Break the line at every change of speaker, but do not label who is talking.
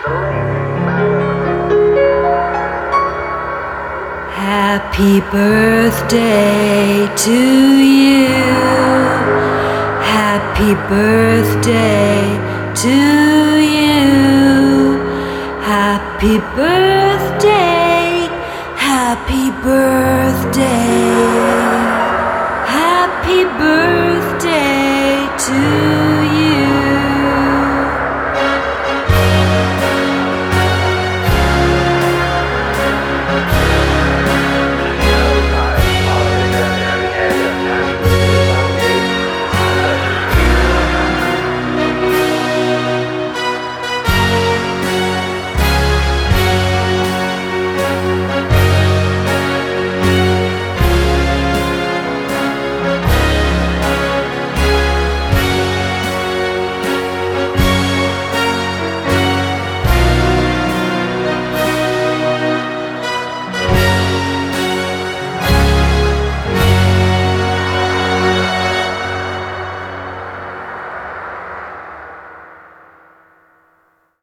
Happy birthday to you. Happy birthday to you. Happy birthday. Happy birthday. Happy birthday to you.